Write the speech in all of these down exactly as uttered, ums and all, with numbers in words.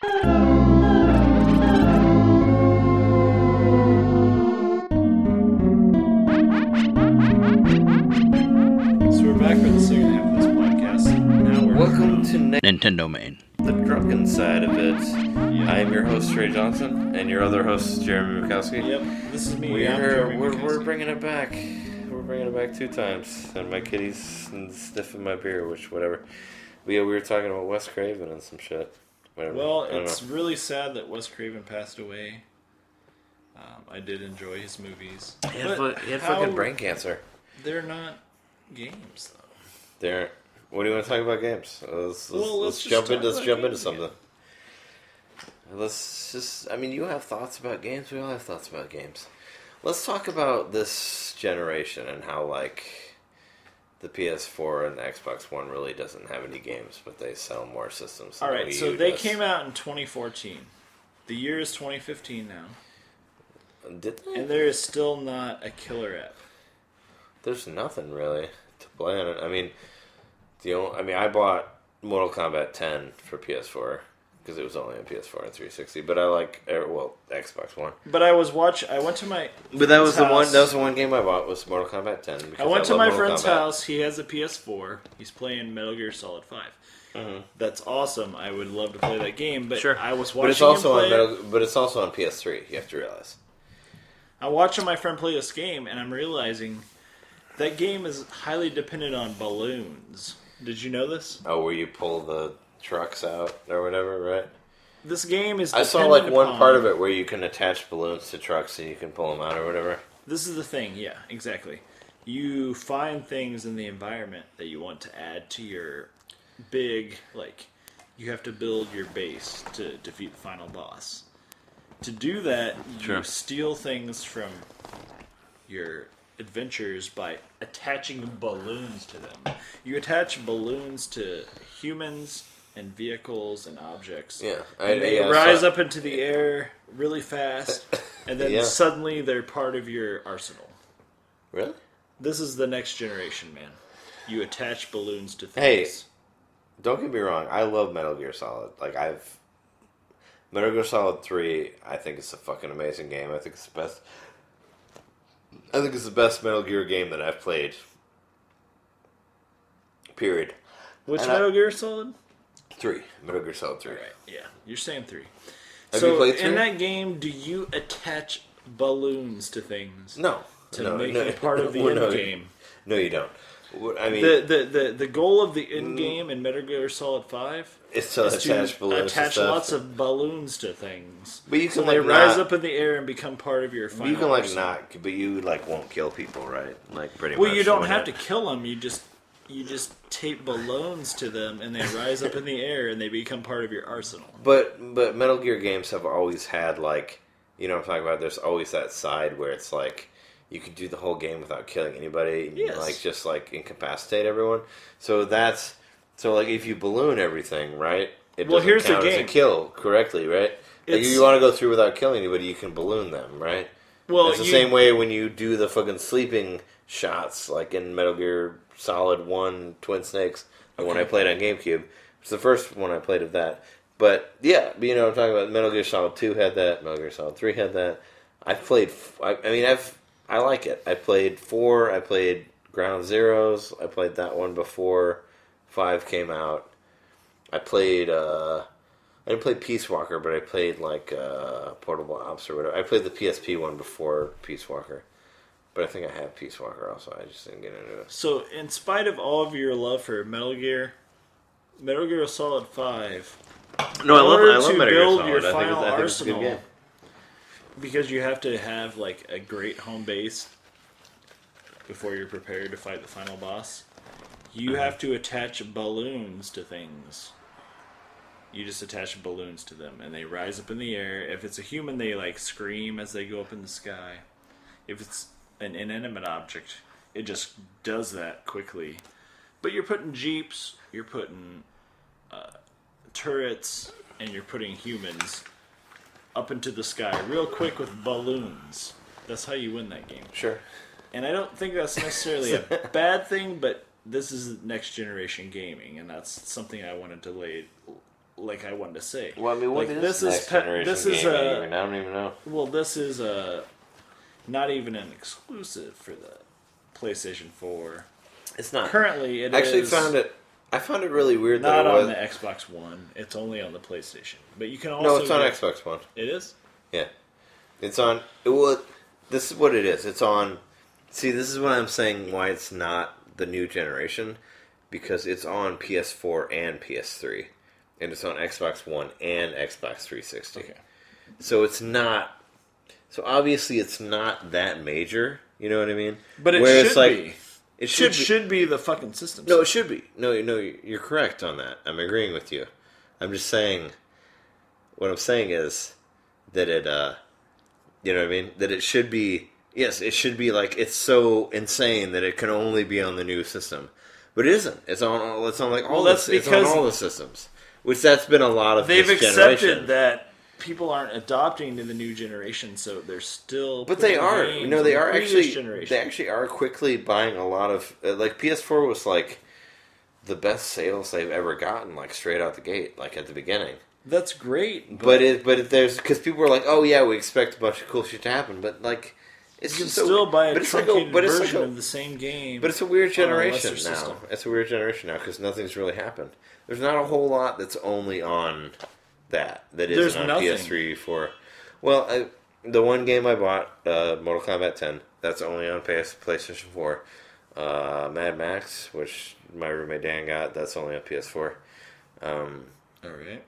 Nintendo Main. The drunken side of it. Yep. I am your host, Trey Johnson, and your other host, Jeremy Mikowski. Yep, this is me. We're, we're, we're bringing it back. We're bringing it back two times, and my kitty's sniffing my beer, which, whatever. But yeah, we were talking about Wes Craven and some shit. Whatever. Well, it's know. really sad that Wes Craven passed away. Um, I did enjoy his movies. He had, but he had fucking brain cancer. They're not games, though. They're... What do you want to talk about games? Let's, let's, well, let's, let's jump into let's jump into again. something. Let's just. I mean, you have thoughts about games. We all have thoughts about games. Let's talk about this generation and how like the P S four and the Xbox One really doesn't have any games, but they sell more systems. All right, so they does. came out in twenty fourteen. The year is twenty fifteen now. Did they? And there is still not a killer app. There's nothing really to play on it. I mean. The only, I mean, I bought Mortal Kombat ten for P S four because it was only on P S four and three sixty. But I like, well, Xbox One. But I was watch. I went to my. But that was house. the one. That was the one game I bought was Mortal Kombat ten. I went I to my Mortal friend's Kombat. house. He has a P S four. He's playing Metal Gear Solid Five. Mm-hmm. That's awesome. I would love to play that game. But sure. I was watching. But it's also him play on Metal, But it's also on P S three. You have to realize. I'm watching my friend play this game, and I'm realizing that game is highly dependent on balloons. Did you know this? Oh, where you pull the trucks out or whatever, right? This game is. I saw like one part of it where you can attach balloons to trucks and you can pull them out or whatever. This is the thing, yeah, exactly. You find things in the environment that you want to add to your big, like, you have to build your base to defeat the final boss. To do that, you sure. steal things from your adventures by attaching balloons to them. You attach balloons to humans and vehicles and objects. Yeah, and they yeah, rise so. up into the air really fast, and then yeah. suddenly they're part of your arsenal. Really? This is the next generation, man. You attach balloons to things. Hey, don't get me wrong. I love Metal Gear Solid. Like I've Metal Gear Solid three. I think it's a fucking amazing game. I think it's the best. I think it's the best Metal Gear game that I've played. Period. Which and Metal I, Gear Solid? Three. Metal Gear Solid three. All right, yeah. You're saying three. Have so you played three? In that game, do you attach balloons to things? No. To no, make no, it part of the well, end no, game? No, you don't. I mean, the, the, the, the goal of the end game in Metal Gear Solid five is to is attach to balloons attach to lots stuff. of balloons to things. But you can so like they rise not, up in the air and become part of your final. You can like arsenal. not, but you like won't kill people, right? Like pretty well, much. Well, you don't have it. to kill them. You just you just tape balloons to them, and they rise up in the air, and they become part of your arsenal. But but Metal Gear games have always had like, you know what I'm talking about. There's always that side where it's like. You could do the whole game without killing anybody, and yes. like just like incapacitate everyone. So that's so like if you balloon everything, right? It well, doesn't here's count the game. as a kill correctly, right? Like if you want to go through without killing anybody, you can balloon them, right? Well, it's the you, same way when you do the fucking sleeping shots, like in Metal Gear Solid One, Twin Snakes. The okay. one I played on GameCube. It's the first one I played of that. But yeah, you know what I'm talking about. Metal Gear Solid Two had that. Metal Gear Solid Three had that. I've played. I, I mean, I've. I like it. I played four. I played Ground Zeroes. I played that one before five came out. I played. Uh, I didn't play Peace Walker, but I played like uh, Portable Ops or whatever. I played the P S P one before Peace Walker, but I think I have Peace Walker also. I just didn't get into it. So, in spite of all of your love for Metal Gear, Metal Gear Solid Five. No, I love. I love to Metal Gear build Solid. Your I think, final it's, I think arsenal, it's a good game. Because you have to have like a great home base before you're prepared to fight the final boss. You uh-huh. have to attach balloons to things. You just attach balloons to them, and they rise up in the air. If it's a human, they like scream as they go up in the sky. If it's an inanimate object, it just does that quickly. But you're putting jeeps, you're putting uh, turrets, and you're putting humans up into the sky real quick with balloons. That's how you win that game. Sure. And I don't think that's necessarily a bad thing, but this is next generation gaming, and that's something I wanted to lay lay like I wanted to say. Well, I mean, what like, is this this is next pe- generation this game? is I a- don't even- I don't even know. Well, this is a not even an exclusive for the PlayStation four. It's not. Currently, it I actually is found it. I found it really weird not that it on was. the Xbox One. It's only on the PlayStation. But you can also No, it's on get- Xbox One. It is. Yeah, it's on. It will. This is what it is. It's on. See, this is what I'm saying. Why it's not the new generation, because it's on P S four and P S three, and it's on Xbox One and Xbox three sixty. Okay. So it's not. So obviously, it's not that major. You know what I mean? But it Where should it's like, be. It should. It be. should be the fucking system. No, it should be. No, no, you're correct on that. I'm agreeing with you. I'm just saying. What I'm saying is that it. uh You know what I mean? That it should be. Yes, it should be like it's so insane that it can only be on the new system, but it isn't. It's on. It's on like all. Well, that's the, it's on because all the systems, which that's been a lot of. They've this accepted generation. that people aren't adopting to the new generation, so they're still. But they putting are. games No, they on the are previous actually. generation. They actually are quickly buying a lot of. Uh, like P S four was like the best sales they've ever gotten, like straight out the gate, like at the beginning. That's great, But, but it, but it, there's because people are like, oh yeah, we expect a bunch of cool shit to happen, but like, it's you can just so, still buy a but it's like truncated a, but it's version like a, of the same game. But it's a weird on a lesser generation now. system. It's a weird generation now because nothing's really happened. There's not a whole lot that's only on that that There's isn't on nothing. P S three, four. Well, I, the one game I bought, uh, Mortal Kombat ten, that's only on P S, PlayStation four. Uh, Mad Max, which my roommate Dan got, that's only on P S four. Um, All right.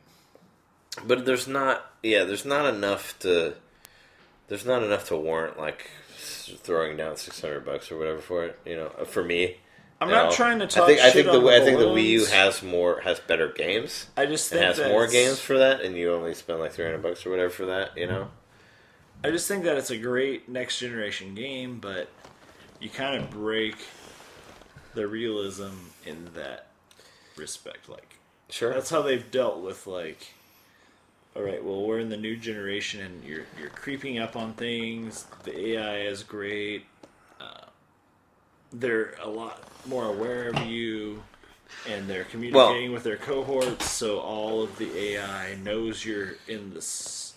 but there's not, yeah, there's not enough to, there's not enough to warrant like throwing down six hundred bucks or whatever for it. You know, for me. I'm You not know, trying to talk I think, shit I think on the, the I think the Wii U balloons. has more has better games. I just It think has that more it's- games for that, and you only spend like three hundred bucks or whatever for that. You know. I just think that it's a great next generation game, but you kind of break the realism in that respect. Like, Sure. that's how they've dealt with like, all right, well, we're in the new generation, and you're you're creeping up on things. The A I is great. Uh, they're a lot more aware of you, and they're communicating with their cohorts. So all of the A I knows you're in this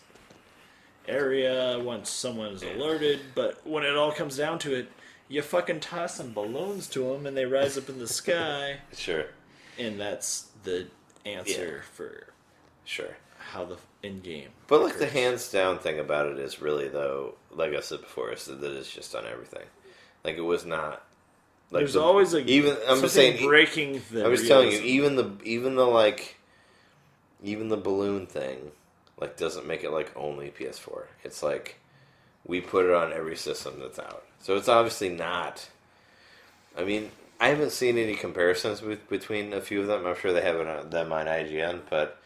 area once someone is alerted. But when it all comes down to it, you fucking toss some balloons to them, and they rise up in the sky. Sure. And that's the answer for Sure. how the in game. But like the hands down thing about it is really though, like I said before, is that it's just on everything. Like it was not. Like There's the- always a even. I'm just something saying. breaking the. I'm just telling you, realism. even the even the like, even the balloon thing, like doesn't make it like only P S four. It's like we put it on every system that's out. So it's obviously not. I mean, I haven't seen any comparisons with, between a few of them. I'm sure they have it on, them on I G N, but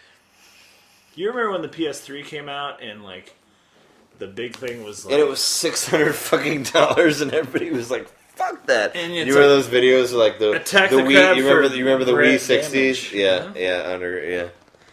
You remember when the P S three came out and like the big thing was like and it was six hundred fucking dollars, and everybody was like, "Fuck that!" And you it's remember like, those videos like the attack the the Wii? crab You remember? for You remember the red Wii sixties? damage. Yeah, Huh? yeah, under yeah.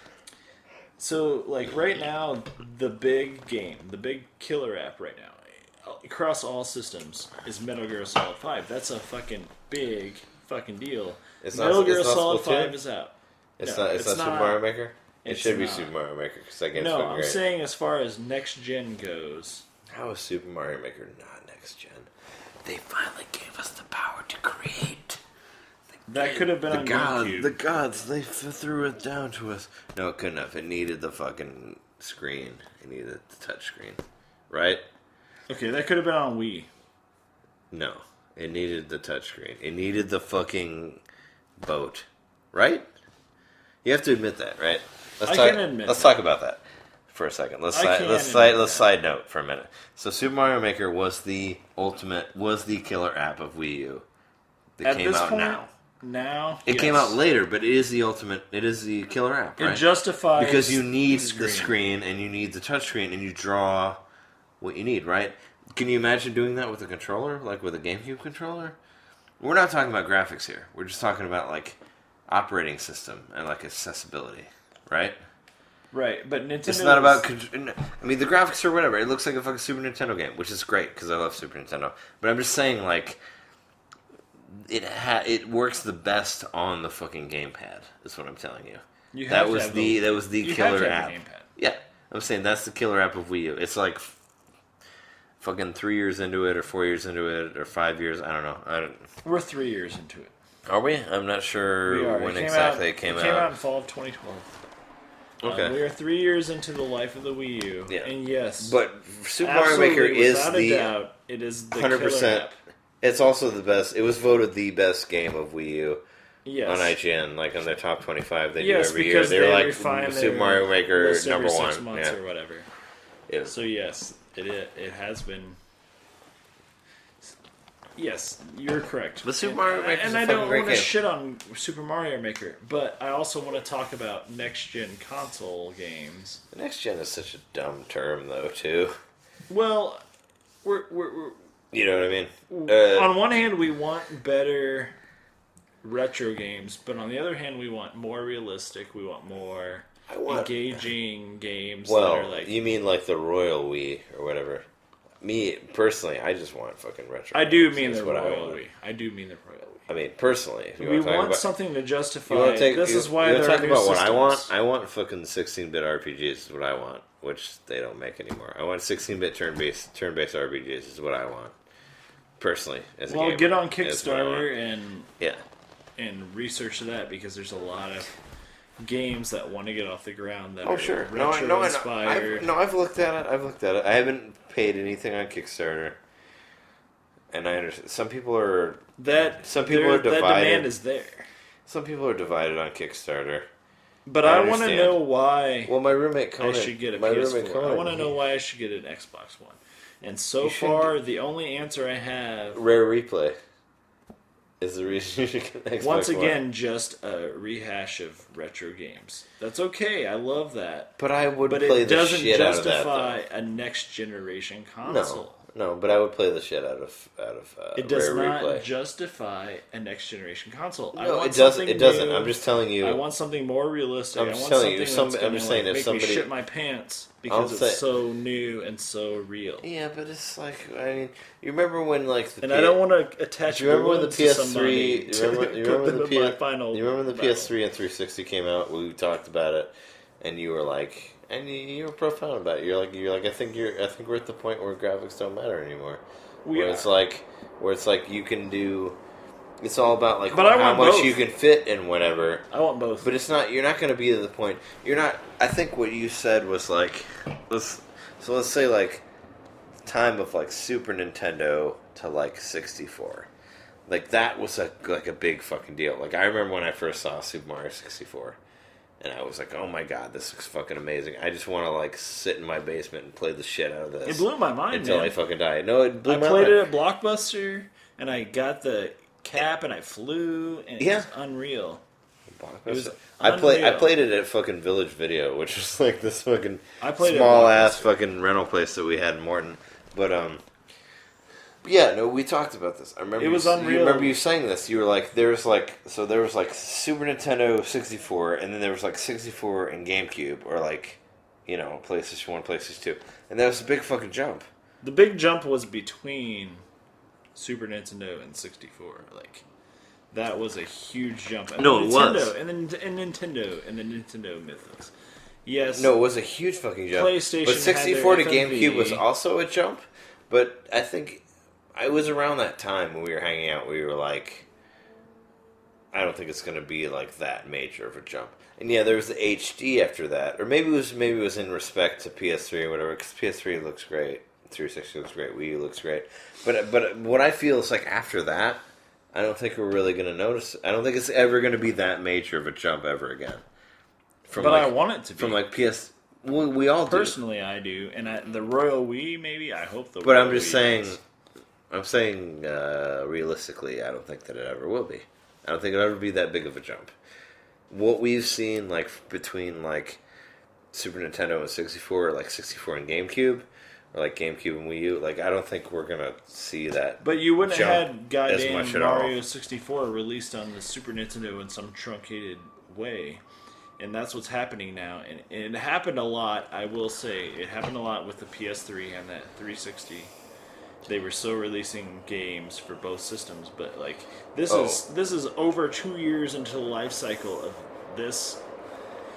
So like right now the big game, the big killer app right now across all systems is Metal Gear Solid five. That's a fucking big fucking deal. It's not- Metal Gear it's not Solid Splatoon? five is out. It's No, not. It's, it's not, Super not- Mario Maker. It it's should be not. Super Mario Maker because that game's No, fucking I'm great. saying as far as next gen goes, How is Super Mario Maker not next gen? They finally gave us the power to create. that could have been The on gods, GameCube. the gods, they f- threw it down to us. No, it couldn't have. It needed the fucking screen. It needed the touch screen, right? Okay, that could have been on Wii. No, it needed the touch screen. It needed the fucking boat, right? You have to admit that, right? Let's I talk, can admit Let's that. talk about that for a second. Let's I side, can let's admit side, let's that. side note for a minute. So Super Mario Maker was the ultimate, was the killer app of Wii U. That At came this out point, now. now It yes. came out later, but it is the ultimate. It is the killer app, It right? justifies because you need the the screen. and you need the touch screen and you draw what you need, right? Can you imagine doing that with a controller, like with a GameCube controller? We're not talking about graphics here. We're just talking about like operating system and like accessibility, right? Right, but Nintendo. It's not about. con- I mean, the graphics or whatever. It looks like a fucking Super Nintendo game, which is great because I love Super Nintendo. But I'm just saying, like, it ha- it works the best on the fucking gamepad. Is what I'm telling you. You have That to was have the that was the you have killer to have app. the gamepad. Yeah, I'm saying that's the killer app of Wii U. It's like f- fucking three years into it, or four years into it, or five years. I don't know. I don't. We're three years into it. Are we? I'm not sure We are. when it exactly out, it came it out. came out in fall of twenty twelve. Okay. Uh, we are three years into the life of the Wii U. Yeah. And yes, But Super Mario absolutely, Maker is without the a doubt, it is the one hundred killer percent. app. It's also the best. It was voted the best game of Wii U Yes. on I G N, like on their top twenty-five they Yes, do every year. because They were they like refine Super their Mario Maker list every number six one. months Yeah. or whatever. Yeah. So yes, it it, it has been. Yes, you're correct. But Super And- Mario Maker's and a I fucking don't great want to game. shit on Super Mario Maker, but I also want to talk about next gen console games. Next gen is such a dumb term, though, too. Well, we're we're, we're You know what I mean? Uh, on one hand we want better retro games, but on the other hand we want more realistic. We want more I want- engaging games well, that are like. you mean like the Royal Wii or whatever? Me, personally, I just want fucking retro. I do games. mean That's the what I Royal want. Wii. I do mean the Royal Wii. I mean, personally, if you We want to talk want about, something to justify. you want to take, this you, is why you want there to are talk new about what I want. systems. I want fucking sixteen-bit R P Gs is what I want, which they don't make anymore. I want sixteen-bit turn-based turn-based R P Gs is what I want, personally. As a Well, gamer, get on is what I Kickstarter want. and Yeah, and research that because there's a lot of games that want to get off the ground that oh are sure, no, I- retro no, I know. inspired. I've, no, I've looked at it. I've looked at it. I haven't paid anything on Kickstarter, and I understand some people are that some people there- are divided. That demand is there, some people are divided on Kickstarter. but I I, want to understand. know why Well, my roommate Conan, I should get a my P S roommate four. I Conan, want to know he- why I should get an Xbox One. And so You should far, the only answer I have, Rare Replay is the reason you should get an Xbox once One. again, just a rehash of retro games. That's okay. I love that. But I would But play it the doesn't shit out of that. justify Though. a next generation No, console. no, but I would play the shit out of out of uh, It does Rare not Replay. justify a next generation console. I No, want it doesn't. something It doesn't. new. I'm just telling you. I want something more realistic. I'm I just want telling you, something if that's some- I'm gonna just saying, like, if make somebody- me shit my pants because it's say- so new and so real. Yeah, but it's like I mean, you remember when like the And P- I don't want to attach. Do you remember when the balloons P to S some three? money You to remember, you put remember them the in P my S? final You remember when the battle. P S three and three sixty came out? We talked about it, and you were like, and you, you were profound about it. You're like, you're like, I think you're, I think we're at the point where graphics don't matter anymore. We where are. it's like, where it's like you can do. It's all about like But I how want much both. you can fit in whatever. I want both. But it's not. You're not going to be to the point. You're not. I think what you said was like, let's. So let's say like, time of like Super Nintendo to like sixty-four, like that was a like a big fucking deal. Like I remember when I first saw Super Mario sixty-four, and I was like, oh my god, this looks fucking amazing. I just want to like sit in my basement and play the shit out of this. It blew my mind, until man. I fucking die. No, it blew I my played mind. it at Blockbuster, and I got the cap, and I flew, and it Yeah. was unreal. It was I played. I unreal. played it at fucking Village Video, which was like this fucking I played it at small ass Blockbuster. fucking rental place that we had in Morton. But um, yeah, no, we talked about this. I remember It was you, unreal. You remember you saying this? You were like, "There's like, so there was like Super Nintendo sixty-four, and then there was like sixty-four and GameCube, or like, you know, PlayStation One, PlayStation Two, and that was a big fucking jump." The big jump was between Super Nintendo and sixty-four. Like that was a huge jump. And No, it Nintendo, was. and then and Nintendo and the Nintendo mythos. Yes. No, it was a huge fucking jump. PlayStation but had sixty-four to their F M V. GameCube was also a jump. But I think I was around that time when we were hanging out. We were like, I don't think it's going to be like that major of a jump. And yeah, there was the H D after that, or maybe it was maybe it was in respect to P S three or whatever. Because P S three looks great, three sixty looks great, Wii U looks great. But but what I feel is like after that, I don't think we're really going to notice. I don't think it's ever going to be that major of a jump ever again. From but like, I want it to be. from like P S. We, we all do. Personally, I do, and I, the Royal Wii, maybe I hope the. But Royal I'm just Wii saying, is. I'm saying uh, realistically, I don't think that it ever will be. I don't think it'll ever be that big of a jump. What we've seen, like between like Super Nintendo and sixty-four, or like sixty-four and GameCube, or like GameCube and Wii U, like I don't think we're gonna see that. But you wouldn't have jump had goddamn as much at all. Mario sixty-four released on the Super Nintendo in some truncated way. And that's what's happening now. And, and it happened a lot, I will say. It happened a lot with the P S three and that three sixty. They were still releasing games for both systems, but like this Oh. is this is over two years into the life cycle of this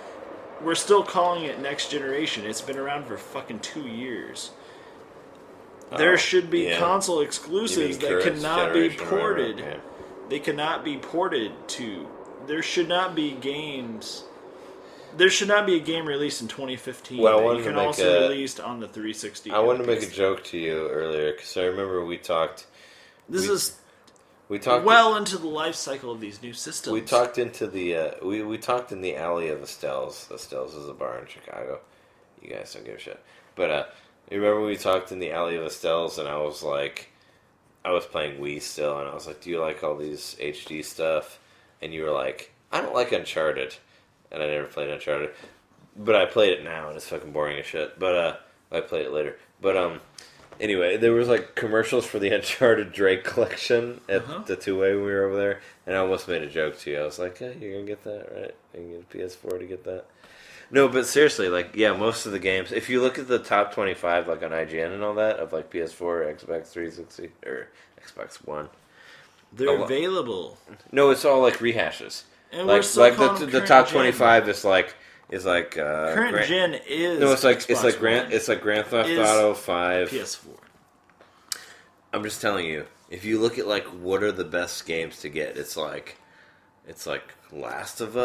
we're still calling it next generation. It's been around for fucking two years. There Oh, should be yeah. console You exclusives mean that current cannot be generation or ported. whatever, yeah. They cannot be ported to. There should not be games. There should not be a game released in twenty fifteen Well, I that wanted you to can make also a- released on the three sixty. I wanted to make a P S. joke to you earlier because I remember we talked. This we- is We talked. well into the life cycle of these new systems. We talked into the. Uh, we we talked in the alley of Estelle's. Estelle's is a bar in Chicago. You guys don't give a shit. But uh, you remember we talked in the alley of Estelle's, and I was like, I was playing Wii still, and I was like, "Do you like all these H D stuff?" And you were like, "I don't like Uncharted," and I never played Uncharted, but I played it now, and it's fucking boring as shit. But uh, I played it later. But um. Anyway, there was like commercials for the Uncharted Drake collection at Uh-huh. the two-way when we were over there, and I almost made a joke to you. I was like, "Hey, you're gonna get that, right? You can get a P S four to get that." No, but seriously, like, yeah, most of the games. If you look at the top twenty-five, like on I G N and all that, of like P S four, Xbox three sixty, or Xbox One. They're a lo- available. No, it's all like rehashes. And we're Like, still like calling the them the current top gen. twenty-five is like is like uh, Current Gran- gen is No, it's like it's Xbox like Grand One, it's like Grand Theft is Auto five. P S four. I'm just telling you, if you look at like what are the best games to get, it's like it's like Last of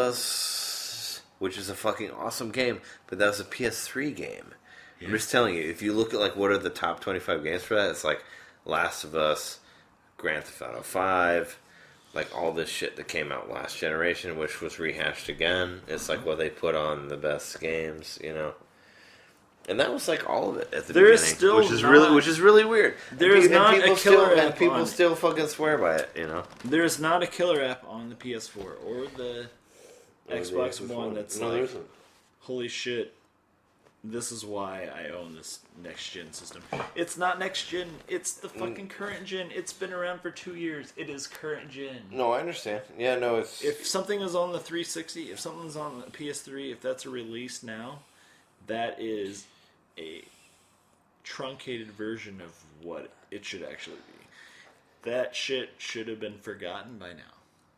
Us, which is a fucking awesome game, but that was a P S three game. Yeah. I'm just telling you, if you look at like what are the top twenty-five games for that, it's like Last of Us, Grand Theft Auto five, like all this shit that came out last generation, which was rehashed again. It's like what they put on the best games, you know. And that was like all of it at the There is beginning, still which is not- really, which is really weird. there And is pe- and not a people killer still, app and people on- still fucking swear by it, you know. There is not a killer app on the P S four or the Or the Xbox Xbox One One. that's No, there like, isn't. holy shit, this is why I own this next gen system. It's not next gen, it's the fucking current gen. It's been around for two years. It is current gen. No, I understand. Yeah, no, it's If something is on the three sixty, if something's on the P S three, if that's a release now, that is a truncated version of what it should actually be. That shit should have been forgotten by now.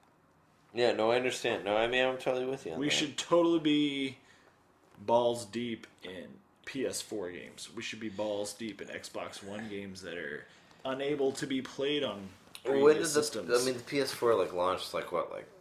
yeah, no, I understand. No, I mean, I'm totally with you on We that. should totally be balls deep in P S four games. We should be balls deep in Xbox One games that are unable to be played on previous When did the systems. I mean the P S four like launched like what like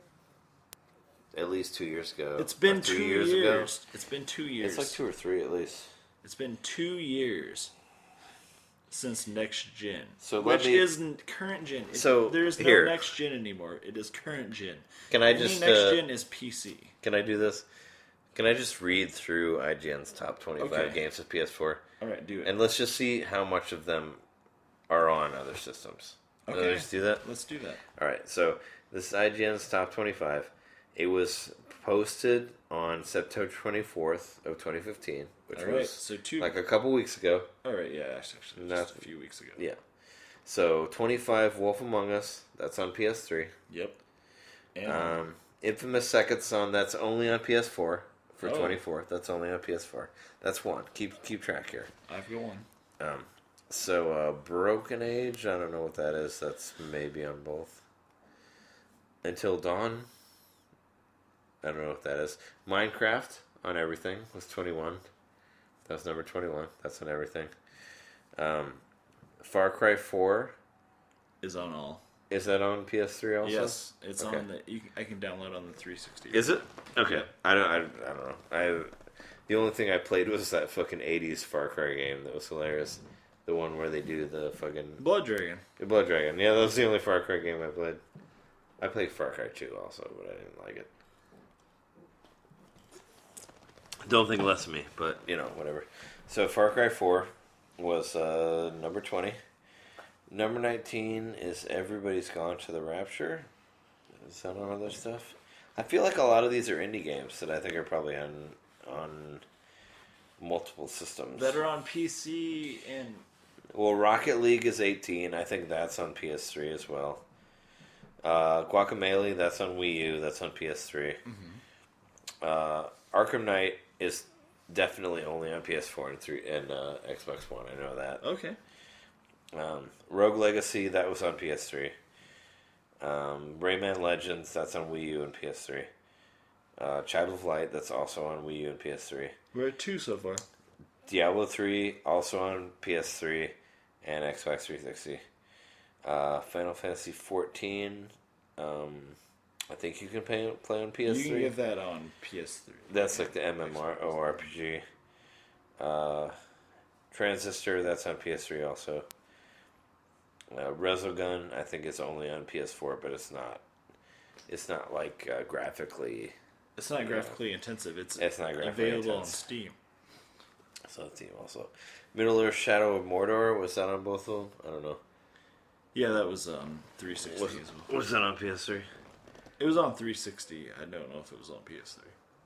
at least two years ago? it's been Or two three years. ago. It's been two years. It's like two or three at least. It's been two years since next gen, So let which me- isn't current gen. It- So, there's no here. next gen anymore. It is current gen. Can I Any just next uh, gen is P C. can I do this? Can I just read through I G N's top twenty-five Okay. games of P S four? All right, do it. And let's just see how much of them are on other systems. Okay. Okay. Let's do that. Let's do that. All right. So this is I G N's top twenty-five. It was posted on September twenty-fourth of twenty fifteen, which All right, was so two. like a couple weeks ago. all right, yeah, actually, Not- just a few weeks ago. Yeah. So twenty-five Wolf Among Us. That's on P S three. Yep. And Um, Infamous Second Son. That's only on P S four for Oh. twenty-four. That's only on P S four. That's one. Keep keep track here. I've got one. Um, so uh, Broken Age. I don't know what that is. That's maybe on both. Until Dawn. I don't know what that is. Minecraft on everything was twenty-one. That was number twenty-one. That's on everything. Um, Far Cry four. Is on all. Is that on P S three also? Yes, it's Okay. on the. You, can- I can download on the three sixty. Is it? Okay. I don't. I, I don't know. I. The only thing I played was that fucking eighties Far Cry game that was hilarious. The one where they do the fucking Blood Dragon. Blood Dragon. Yeah, that was the only Far Cry game I played. I played Far Cry two also, but I didn't like it. Don't think less of me, but you know, whatever. So Far Cry four was uh, number twenty. Number nineteen is Everybody's Gone to the Rapture. Is that on other stuff? I feel like a lot of these are indie games that I think are probably on on multiple systems. That are on P C and Well, Rocket League is eighteen. I think that's on P S three as well. Uh, Guacamelee, that's on Wii U. That's on P S three. Mm-hmm. Uh, Arkham Knight is definitely only on P S four and three and uh, Xbox One. I know that. okay. Um, Rogue Legacy, that was on P S three. Um, Rayman Legends, that's on Wii U and P S three. Uh, Child of Light, that's also on Wii U and P S three. We're at two so far. Diablo three, also on P S three and Xbox three sixty. Uh, Final Fantasy fourteen, um, I think you can pay, play on P S three. You can get that on P S three. That's like the MMORPG. Uh, Transistor, that's on P S three also. Uh, Resogun, I think it's only on P S four, but it's not. It's not like uh, graphically. It's not graphically know, intensive. It's, it's not graphically available intense. on Steam. So Steam also. Middle Earth: Shadow of Mordor, was that on both of them? I don't know. Yeah, that was um three sixty was, as well. Was that on P S three? It was on three sixty. I don't know if it was on P S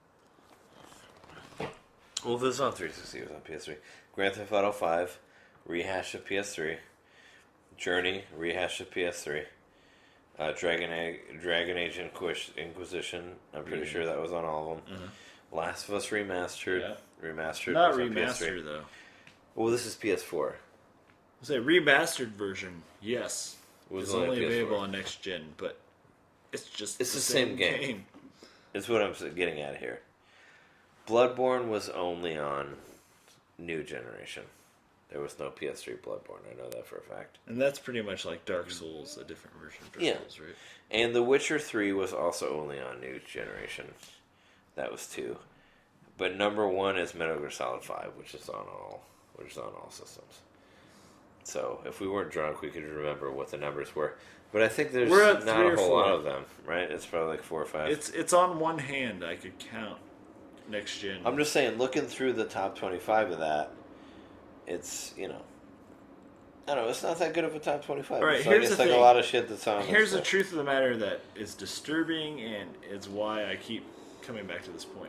three. Well, if it was on three sixty, it was on P S three. Grand Theft Auto five, rehash of P S three. Journey, rehash of P S three. Uh, Dragon Age, Dragon Age Inquis- Inquisition, I'm pretty mm-hmm. sure that was on all of them. Mm-hmm. Last of Us Remastered, yeah. remastered. Not remastered though. Well, this is P S four. I say remastered version, yes. Was it's only available on next gen, but it's just it's the, the same, same game. game. It's what I'm getting at here. Bloodborne was only on new generation. There was no P S three Bloodborne. I know that for a fact. And that's pretty much like Dark Souls, a different version of Dark yeah. Souls, right? And The Witcher three was also only on new generation. That was two. But number one is Metal Gear Solid five, which is on all, which is on all systems. So if we weren't drunk, we could remember what the numbers were. But I think there's not a whole lot of them, right? It's probably like four or five. It's it's on one hand. I could count next gen. I'm just saying, looking through the top twenty-five of that, it's, you know, I don't know, it's not that good of a top twenty-five. All right, it's here's like, it's the like thing. a lot of shit that's on. Here's the truth of the matter that is disturbing, and is why I keep coming back to this point.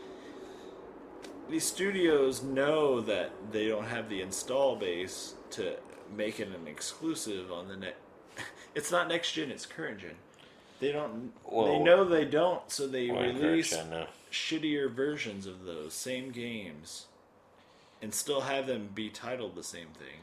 These studios know that they don't have the install base to make it an exclusive on the net. It's not next gen; it's current gen. They don't. Well, they know they don't, so they release gen, no. shittier versions of those same games, and still have them be titled the same thing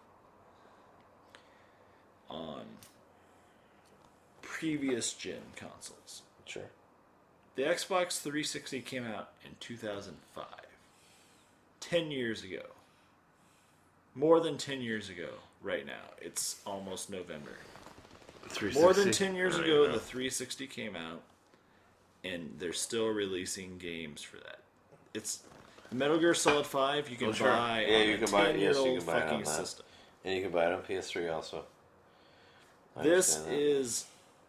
on previous gen consoles. Sure. The Xbox three sixty came out in two thousand five. Ten years ago. More than ten years ago, right now. It's almost November. More than ten years ago, the three sixty came out, and they're still releasing games for that. It's Metal Gear Solid five, you can well, sure. buy yeah, on you a can buy it. Yes, you can buy it fucking on that. system. And you can buy it on P S three also. I this is...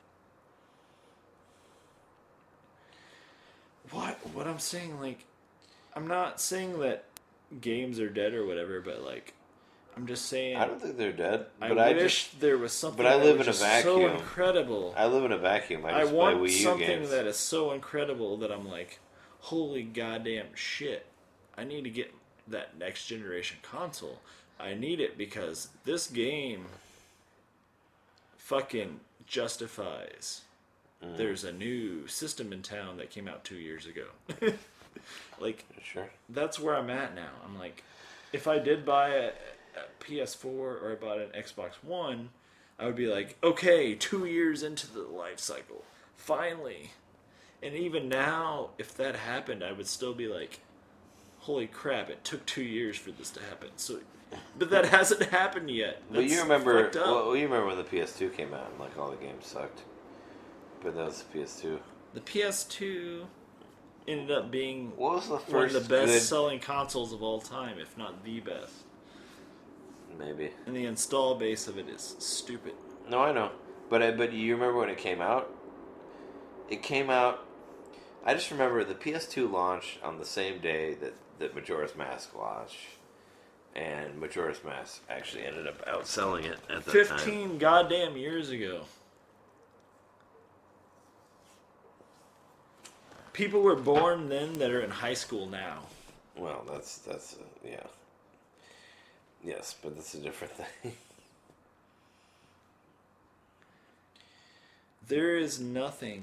What? What I'm saying, like... I'm not saying that games are dead or whatever, but, like... I'm just saying... I don't think they're dead. But I, I wish just, there was something but I live that was in a vacuum. so incredible. I live in a vacuum. I, I just want play Wii U something games. that is so incredible that I'm like, holy goddamn shit. I need to get that next generation console. I need it because this game fucking justifies. Mm. There's a new system in town that came out two years ago. Like, sure. That's where I'm at now. I'm like, if I did buy a, a P S four or I bought an Xbox One, I would be like, okay, two years into the life cycle, finally. And even now, if that happened, I would still be like, holy crap, it took two years for this to happen. So, but that hasn't happened yet. That's well, you remember? Well, you remember when the P S two came out and like all the games sucked. But that was the P S two. The P S two ended up being what was the first one of the good... best-selling consoles of all time, if not the best. Maybe. And the install base of it is stupid. No, I know, but I, but you remember when it came out? It came out. I just remember the P S two launched on the same day that that Majora's Mask launched, and Majora's Mask actually ended up outselling it at the time. Fifteen goddamn years ago. People were born then that are in high school now. Well, that's that's uh, yeah. Yes, but that's a different thing. There is nothing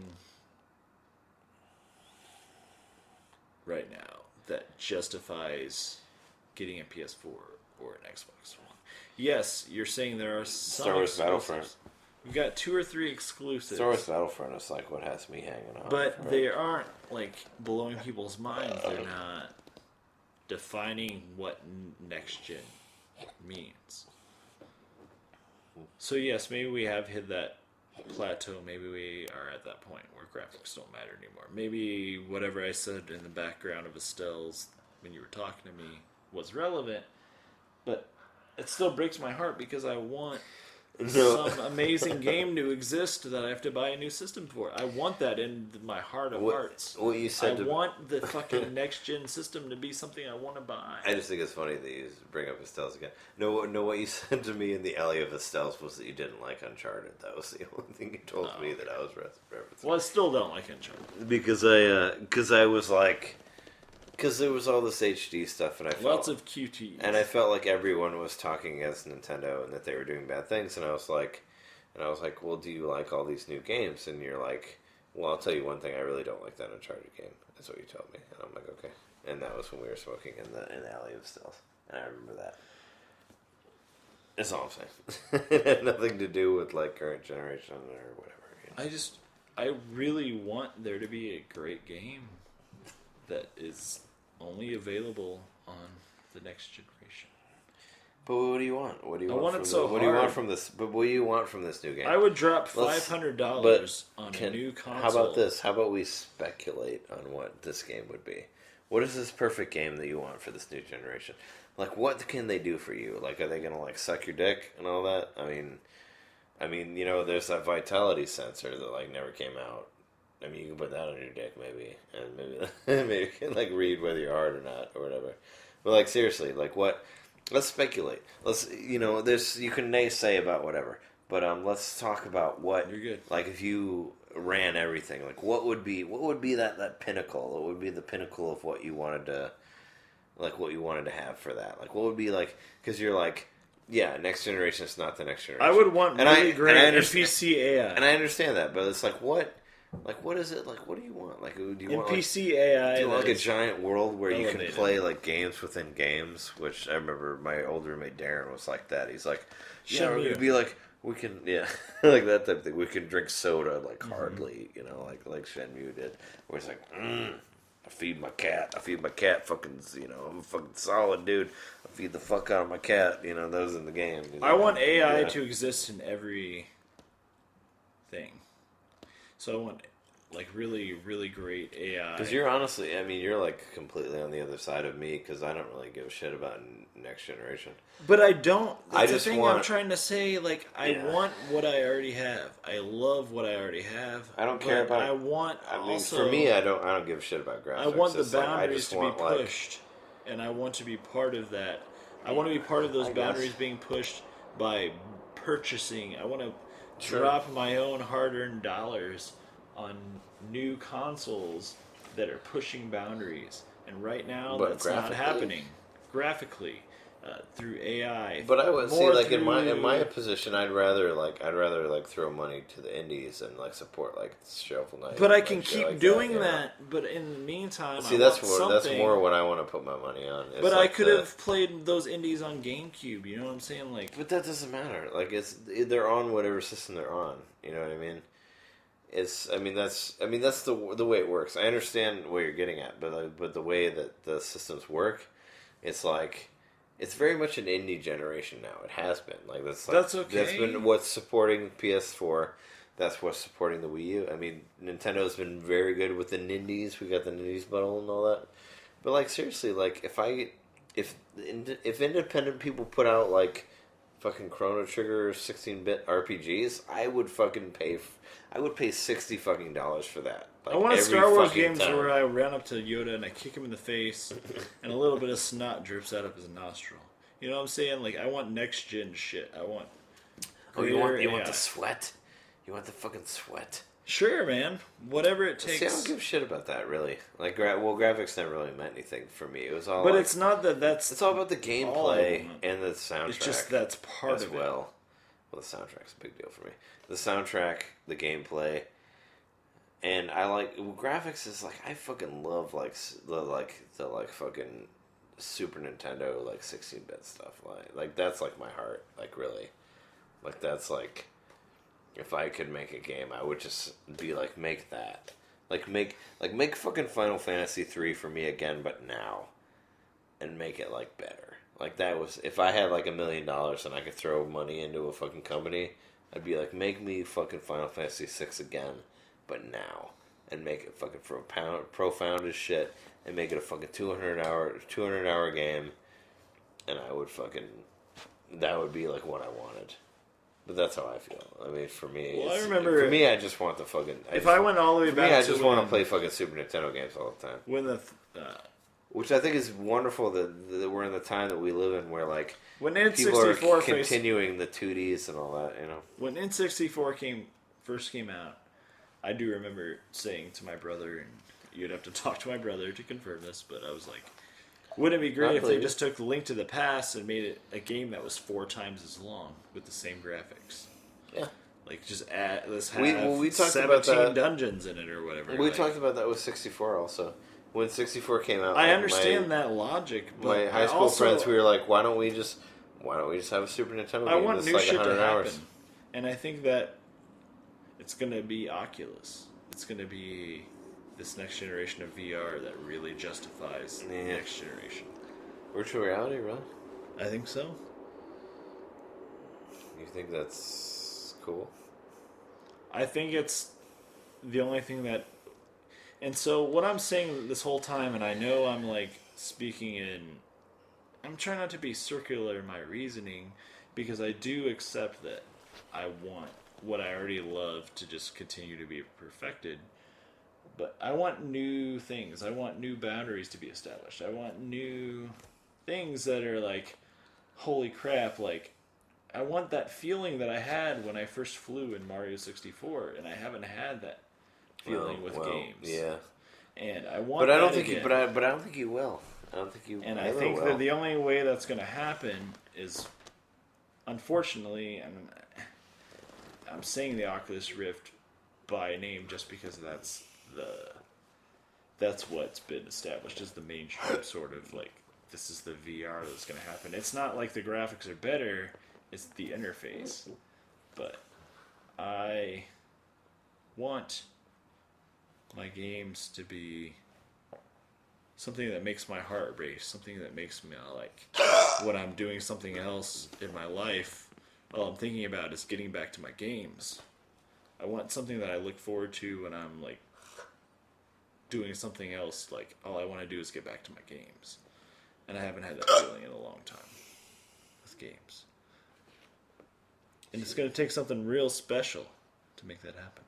right now that justifies getting a P S four or an Xbox One. Yes, you're saying there are some Star Wars Battlefront. You got two or three exclusives. Star Wars Battlefront is like what has me hanging on. But right? they aren't like blowing people's minds. They're not defining what n- next gen means. So yes, maybe we have hit that plateau. Maybe we are at that point where graphics don't matter anymore. Maybe whatever I said in the background of Estelle's when you were talking to me was relevant, but it still breaks my heart because I want No. some amazing game to exist that I have to buy a new system for. I want that in my heart of what, hearts. what you said I to want the fucking next gen system to be something I want to buy. I just think it's funny that you bring up Estelle's again. No, no, what you said to me in the alley of Estelle's was that you didn't like Uncharted. That was the only thing you told Oh, me okay. that I was referencing. Well, I still don't like Uncharted. Because I, because I was like, because there was all this H D stuff, and I felt Lots of Q Ts. and I felt like everyone was talking against Nintendo and that they were doing bad things, and I was like, and I was like, well, do you like all these new games? And you're like, well, I'll tell you one thing, I really don't like that Uncharted game. That's what you told me, and I'm like, okay. And that was when we were smoking in the in the alley of Stealth, and I remember that. That's all I'm saying. It had nothing to do with like current generation or whatever. You know? I just, I really want there to be a great game that is only available on the next generation. But what do you want? What do you I want? want from it so the, What do you want hard. from this? But what do you want from this new game? I would drop Let's- five hundred dollars on Can- a new console. How about this? How about we speculate on what this game would be? What is this perfect game that you want for this new generation? Like, what can they do for you? Like, are they gonna like suck your dick and all that? I mean, I mean, you know, there's that vitality sensor that like never came out. I mean, you can put that on your dick, maybe, and maybe maybe you can like read whether you're hard or not or whatever. But like, seriously, like what? Let's speculate. Let's, you know, there's you can naysay about whatever, but um, let's talk about what. You're good. Like, if you ran everything, like what would be what would be that that pinnacle? What would be the pinnacle of what you wanted to, like, what you wanted to have for that? Like, what would be like? Because you're like, yeah, next generation is not the next generation. I would want And really I- great and I N understand- P C A I. and I understand that, but it's like what, like what is it? Like, what do you want? Like, do you want like, N P C A I. do you want like a that is- giant world where you can elevated. play like games within games? Which I remember my old roommate Darren was like that. He's like, yeah, Show we're me gonna a- be like, we can, yeah, like that type of thing. We can drink soda like Mm-hmm. hardly, you know, like like Shenmue did. Where it's like, mm, I feed my cat. I feed my cat. Fucking, you know, I'm a fucking solid dude. I feed the fuck out of my cat. You know, those in the game. you know? I want A I Yeah. to exist in every thing. So I want like really, really great A I. Because you're honestly, I mean, you're like completely on the other side of me because I don't really give a shit about n- next generation. But I don't. That's I the just thing want- I'm trying to say. Like, I Yeah. want what I already have. I love what I already have. I don't care but about- I want. I mean, also, for me, I don't, I don't give a shit about graphics. I want the It's like, I boundaries just to want, be like, pushed, and I want to be part of that. I want to be part of those I guess. boundaries being pushed by purchasing. I want to Sure. drop my own hard-earned dollars on new consoles that are pushing boundaries. And right now, But that's not graphically? happening. Graphically, uh, through A I. But I would see, more like in my in through- my position, I'd rather like I'd rather like throw money to the indies and like support like Shovel Knight. But I like, can shit keep like doing you know? that. But in the meantime, See, I that's want more that's something- more what I want to put my money on. It's But I like could the- have played those indies on GameCube. You know what I'm saying? Like, But that doesn't matter. Like it's they're on whatever system they're on. You know what I mean? It's I mean that's I mean that's the the way it works. I understand what you're getting at, but uh, but the way that the systems work, it's like it's very much an indie generation now. It has been like that's like, That's okay. That's been what's supporting P S four. That's what's supporting the Wii U. I mean, Nintendo's been very good with the Nindies. We got the Nindies bundle and all that. But like seriously, like if I if if independent people put out like fucking Chrono Trigger sixteen bit R P Gs, I would fucking pay. F- I would pay sixty fucking dollars for that. Like, I want a every Star Wars fucking games time. where I run up to Yoda and I kick him in the face, and a little bit of snot drips out of his nostril. You know what I'm saying? Like, I want next gen shit. I want. Oh, you want greater you A want I. the sweat? You want the fucking sweat? Sure, man. Whatever it takes. See, I don't give a shit about that really. Like, gra- well, graphics never really meant anything for me. It was all. but like, it's not that that's. it's all about the all I gameplay want. and the soundtrack. It's just that's part as of it. well. Well, the soundtrack's a big deal for me. The soundtrack, the gameplay, and I like well, graphics. Is like I fucking love like s- the like the like fucking Super Nintendo like sixteen bit stuff. Like like that's like my heart. Like really, like that's like if I could make a game, I would just be like, make that. Like, make like make fucking Final Fantasy three for me again, but now. And make it, like, better. Like, that was... If I had, like, a million dollars and I could throw money into a fucking company, I'd be like, make me fucking Final Fantasy six again, but now. And make it fucking profound, profound as shit, and make it a fucking two hundred hour, two hundred hour game, and I would fucking... That would be, like, what I wanted. But that's how I feel. I mean, for me... Well, I remember... For me, I just want the fucking... I if just, I went all the way for back me, I to just when, want to play fucking Super Nintendo games all the time. When the... Uh, Which I think is wonderful that, that we're in the time that we live in where, like, when N people are sixty-four continuing the two Ds and all that, you know? When N sixty-four came first came out, I do remember saying to my brother, and you'd have to talk to my brother to confirm this, but I was like, wouldn't it be great if they just took Link to the Past and made it a game that was four times as long with the same graphics? Yeah. Like, just add, let's have We- well, we talked seventeen about that- dungeons in it or whatever. We like, talked about that with sixty-four also. When sixty-four came out, I like, understand my, that logic, but my high I school also, friends, we were like, why don't we just, why don't we just have a Super Nintendo game I want that's new like shit to one hundred happen, hours? and I think that it's going to be Oculus. It's going to be this next generation of V R that really justifies the Yeah. next generation. Virtual reality, really? I think so. You think that's cool? I think it's the only thing that... And so what I'm saying this whole time, and I know I'm like speaking in... I'm trying not to be circular in my reasoning, because I do accept that I want what I already love to just continue to be perfected. But I want new things. I want new boundaries to be established. I want new things that are like, holy crap, like, I want that feeling that I had when I first flew in Mario sixty-four, and I haven't had that feeling well, with well, games. Yeah. And I want But I don't that think again. you, but I, but I don't think you will. I don't think you And I ever think will. that the only way that's going to happen is, unfortunately, and I'm saying the Oculus Rift by name just because that's the that's what's been established as the mainstream sort of like, this is the V R that's going to happen. It's not like the graphics are better, it's the interface. But I want my games to be something that makes my heart race, something that makes me like, when I'm doing something else in my life, all I'm thinking about is getting back to my games. I want something that I look forward to when I'm like doing something else. Like, all I want to do is get back to my games, and I haven't had that feeling in a long time with games. And it's going to take something real special to make that happen.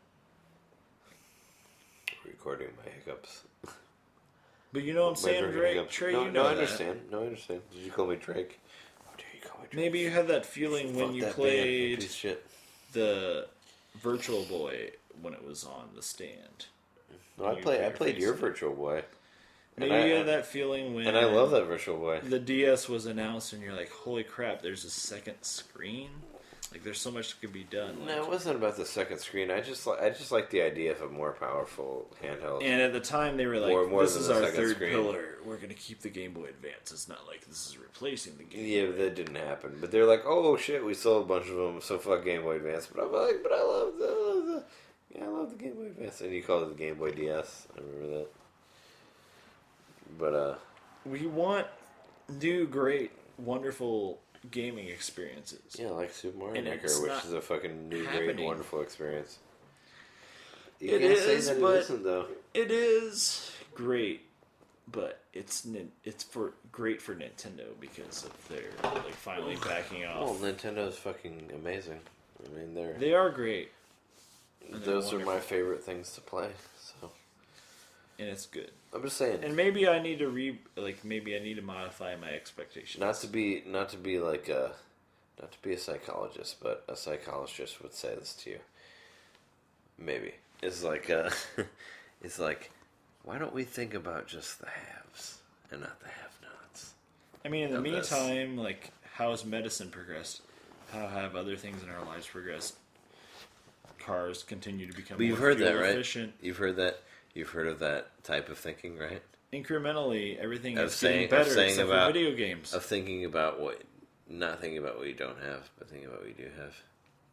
Recording my hiccups. But you know what I'm My saying, drinking Drake? hiccups. Trey, no, you know no, I that. understand. No, I understand. Did you call me Drake? How dare you call me Drake? Maybe you had that feeling when Fuck you that played band, piece of shit. the Virtual Boy when it was on the stand. No, I You play. put I your played face your in it. Virtual Boy. Maybe And I- you had that feeling when And I love that Virtual Boy. the D S was announced and you're like, holy crap, there's a second screen? Like, there's so much that could be done. No, it Like, wasn't about the second screen. I just like I just like the idea of a more powerful handheld. and at the time, they were like, More- more this than is the our second third screen. pillar. We're going to keep the Game Boy Advance. It's not like this is replacing the Game Yeah, but that didn't happen. But they're like, oh shit, we sold a bunch of them, so fuck Game Boy Advance. But I'm like, but I love the, I love the yeah, I love the Game Boy Advance. And you called it the Game Boy D S. I remember that. But uh, We want new, great, wonderful gaming experiences. yeah, like Super Mario And Maker, it's which not is a fucking new, great, happening. wonderful experience. You It can't is, say that but- it isn't though. It is great, but it's nin- it's for great for Nintendo because of their like finally backing Oh, off. Nintendo's fucking amazing. I mean, they're They are great, and they're those are my wonderful. favorite things to play. So and it's good. I'm just saying. And maybe I need to re like maybe I need to modify my expectations. Not to be, not to be like a, not to be a psychologist, but a psychologist would say this to you. Maybe it's like, uh, it's like, why don't we think about just the haves and not the have-nots? I mean, in the of this. meantime, like, how has medicine progressed? How have other things in our lives progressed? Cars continue to become But you've more heard that, fuel right? efficient. You've heard that. You've heard of that type of thinking, right? Incrementally, everything Of is saying- getting of better saying except about- for video games. Of thinking about what, not thinking about what you don't have, but thinking about what you do have.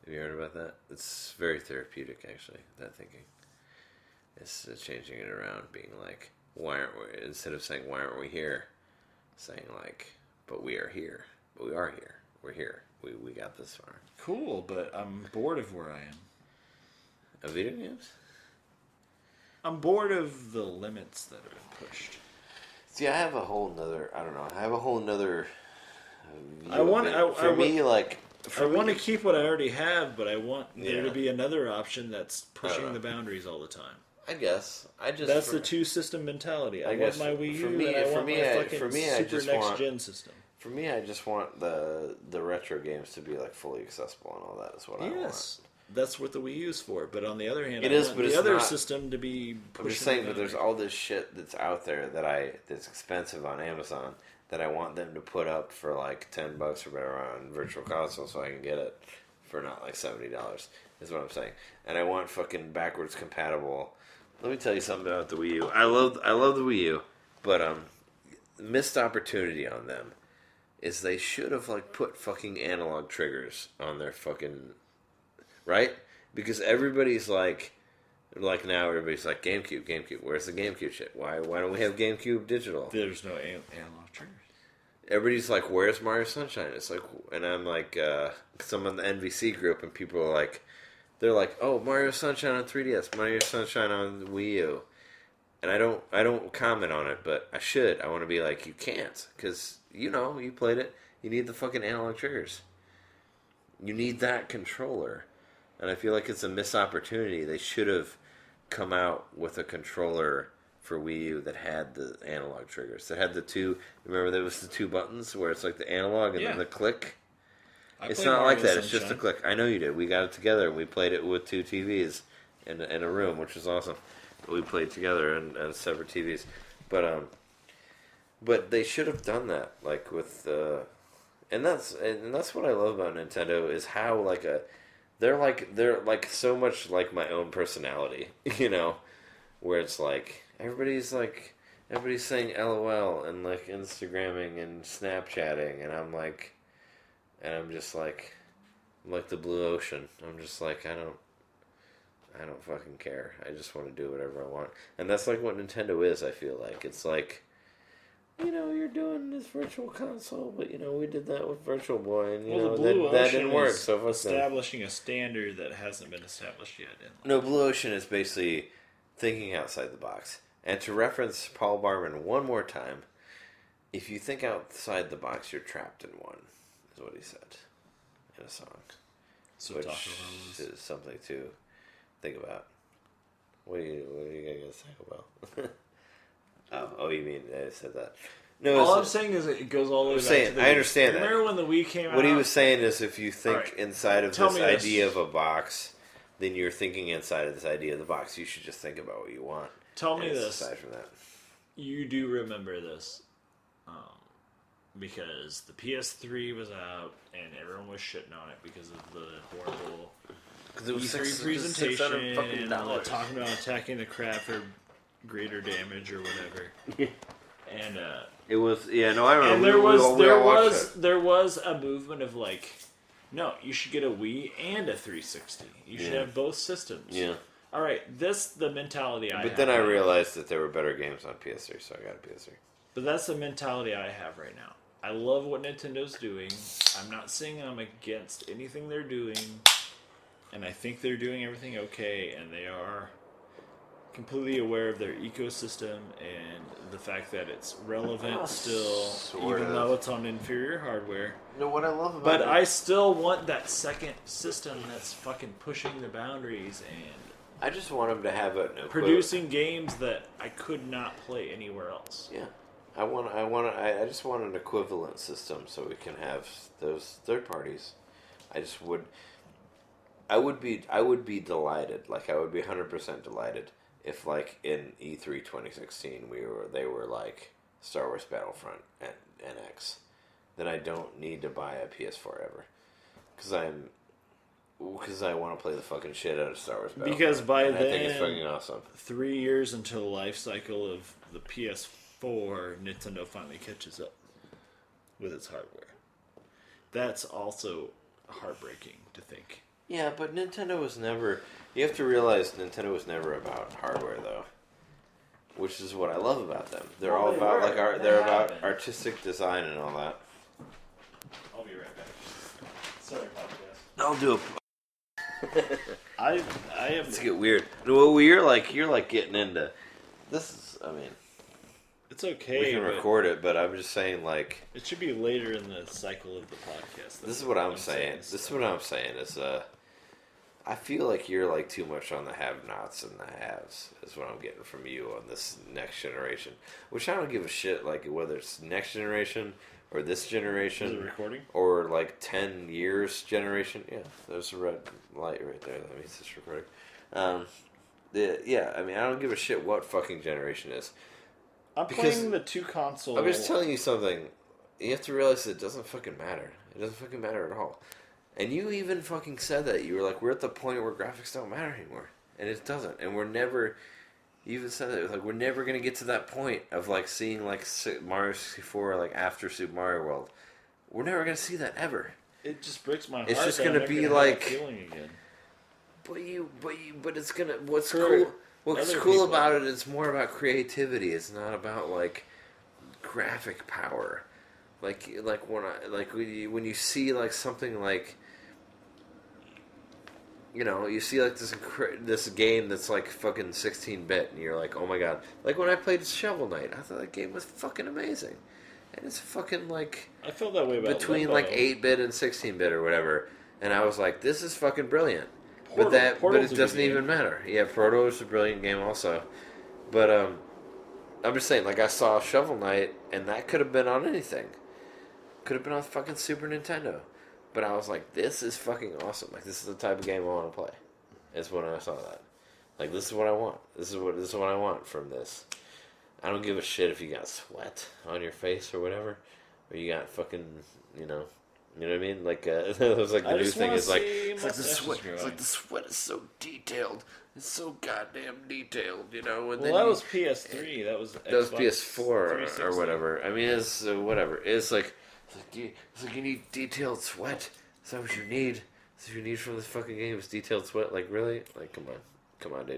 Have you heard about that? It's very therapeutic, actually, that thinking. It's uh, changing it around, being like, why aren't we, instead of saying, why aren't we here, saying like, but we are here. But we are here. We're here. We we got this far. Cool, but I'm bored of where I am. Of video games? I'm bored of the limits that have been pushed. See, I have a whole nother, I don't know, I have a whole nother view I want, of it. I, For I, me, like... I For want me, to keep what I already have, but I want there Yeah. to be another option that's pushing know. the boundaries all the time. I guess. I just... That's for, the two system mentality. I, I want guess my Wii U for me- and I for want me, my I- fucking for me, I super just next want- gen system. For me, I just want the the retro games to be like fully accessible and all that is what I want. Yes, that's what the Wii U is for. But on the other hand, It I is, want but the it's other not- system to be pushing I'm just saying, the but there's boundaries. all this shit that's out there that I that's expensive on Amazon that I want them to put up for like ten bucks or better on Virtual Console so I can get it for not like seventy dollars. Is what I'm saying. And I want fucking backwards compatible. Let me tell you something about the Wii U. I love I love the Wii U, but um, missed opportunity on them is they should have like put fucking analog triggers on their fucking right because everybody's like. Like now, everybody's like GameCube, GameCube. Where's the GameCube shit? Why? Why don't we have GameCube digital? There's no an- analog triggers. Everybody's like, "Where's Mario Sunshine?" It's like, and I'm like, uh, some of the N V C group, and people are like, they're like, "Oh, Mario Sunshine on three D S, Mario Sunshine on the Wii U," and I don't, I don't comment on it, but I should. I want to be like, you can't, because you know, you played it. You need the fucking analog triggers. You need that controller, and I feel like it's a missed opportunity. They should have come out with a controller for Wii U that had the analog triggers. That had the two. Remember, there was the two buttons where it's like the analog and Yeah. then the click. I It's played not like Mario that. It's just a Sunshine. click. I know you did. We got it together. We played it with two T Vs in in a room, which was awesome. We played together and, and separate T Vs, but um, but they should have done that, like with uh, and that's and that's what I love about Nintendo is how like a they're like they're like so much like my own personality, you know, where it's like everybody's like everybody's saying LOL and like Instagramming and Snapchatting, and I'm like, and I'm just like, I'm like the blue ocean. I'm just like I don't. I don't fucking care. I just want to do whatever I want. And that's like what Nintendo is, I feel like. It's like, you know, you're doing this virtual console, but, you know, we did that with Virtual Boy, and, you Well, know, the Blue that, that Ocean didn't work, is so fuck them. establishing a standard that hasn't been established yet. In No, Blue Ocean is basically thinking outside the box. And to reference Paul Barman one more time, if you think outside the box, you're trapped in one, is what he said in a song. so Which Taco Bell is- is something to think about. What are you, what are you going to say about? oh, oh, you mean I said that? No, All I'm it's, saying is it goes all the way I'm back saying, to the I Wii. understand that. Remember when the Wii came out? what he was saying is if you think Alright, inside of tell this me this. idea of a box, then you're thinking inside of this idea of the box. You should just think about what you want. Tell me And it's this. aside from that. You do remember this. Um, because the P S three was out and everyone was shitting on it because of the horrible Because it E was three six, presentation fucking and all that dollars. talking about attacking the crap for greater damage or whatever. and uh, It was, yeah, no, I remember. and we, there we was all- we there all watched was it. there was a movement of like, no, you should get a Wii and a three sixty. You should Yeah. have both systems. Yeah. All right, this the mentality I But have. then I right now. realized that there were better games on P S three, so I got a P S three. But that's the mentality I have right now. I love what Nintendo's doing. I'm not saying I'm against anything they're doing. And I think they're doing everything okay. And they are completely aware of their ecosystem and the fact that it's relevant Oh, still, sort even of. though it's on inferior hardware. No, what I love about But it- I still want that second system that's fucking pushing the boundaries and I just want them to have an equivalent. producing games that I could not play anywhere else. Yeah, I want. I want. I, I just want an equivalent system so we can have those third parties. I just would. I would be. I would be delighted. Like I would be hundred percent delighted if, like in E three twenty sixteen, we were. They were like Star Wars Battlefront and N X. Then I don't need to buy a P S four ever, because I'm. Because I want to play the fucking shit out of Star Wars Battlefront. Because by and I think it's then- fucking awesome. Three years into the life cycle of the P S four, Nintendo finally catches up with its hardware. That's also heartbreaking to think. Yeah, but Nintendo was never. You have to realize Nintendo was never about hardware, though. Which is what I love about them. They're Well, all they about were. like art. That They're about happened. artistic design and all that. I'll be right back. Sorry, podcast. I'll do a. I I have. Let's get weird. Well, you're like you're like getting into. This is. I mean, It's okay. we can but record it, but I'm just saying like. It should be later in the cycle of the podcast. This is what I'm saying. This is what I'm saying is uh. I feel like you're like too much on the have-nots and the haves. Is what I'm getting from you on this next generation. Which I don't give a shit like whether it's next generation or this generation. Is it recording? Or like ten years generation. Yeah, there's a red light right there. That means it's recording. Um, the, yeah, I mean I don't give a shit what fucking generation it is. I'm Because playing the two console. I'm just telling you something. You have to realize it doesn't fucking matter. It doesn't fucking matter at all. And you even fucking said that. You were like, we're at the point where graphics don't matter anymore. And it doesn't. And we're never... You even said that. It was like, we're never going to get to that point of, like, seeing, like, Mario sixty-four, like, after Super Mario World. We're never going to see that, ever. It just breaks my heart. It's just that gonna I'm never be gonna have like- that feeling again. But you... But you... But it's going to... What's For cool... What's other cool people. about it is more about creativity. It's not about, like, graphic power. Like, like when I... Like, when you, when you see, like, something like... You know, you see like this incre- this game that's like fucking sixteen bit, and you're like, oh my god. Like when I played Shovel Knight, I thought that game was fucking amazing. And it's fucking like I felt that way about between Limbo. like eight bit and sixteen bit or whatever. And I was like, this is fucking brilliant. Portal. but that, but Portal's it a good doesn't game. even matter. Yeah, Proto is a brilliant game also. But um, I'm just saying, like I saw Shovel Knight, and that could have been on anything. Could have been on fucking Super Nintendo. But I was like, this is fucking awesome. Like, this is the type of game I want to play. Is when I saw that. Like, this is what I want. This is what this is what I want from this. I don't give a shit if you got sweat on your face or whatever, or you got fucking, you know, you know what I mean? Like, uh, it was like the I new just thing wanna is like, see it's like the mustaches sweat. It's growing. like the sweat is so detailed. It's so goddamn detailed, you know. And Well, then that you- was P S three. That was that was Xbox P S four three or, sixty. or whatever. I mean, it's uh, whatever. It's like, it's like, you, it's like you need detailed sweat. Is that what you need? Is that what you need from this fucking game? Is detailed sweat? Like, really? Like, come on. Come on, dude.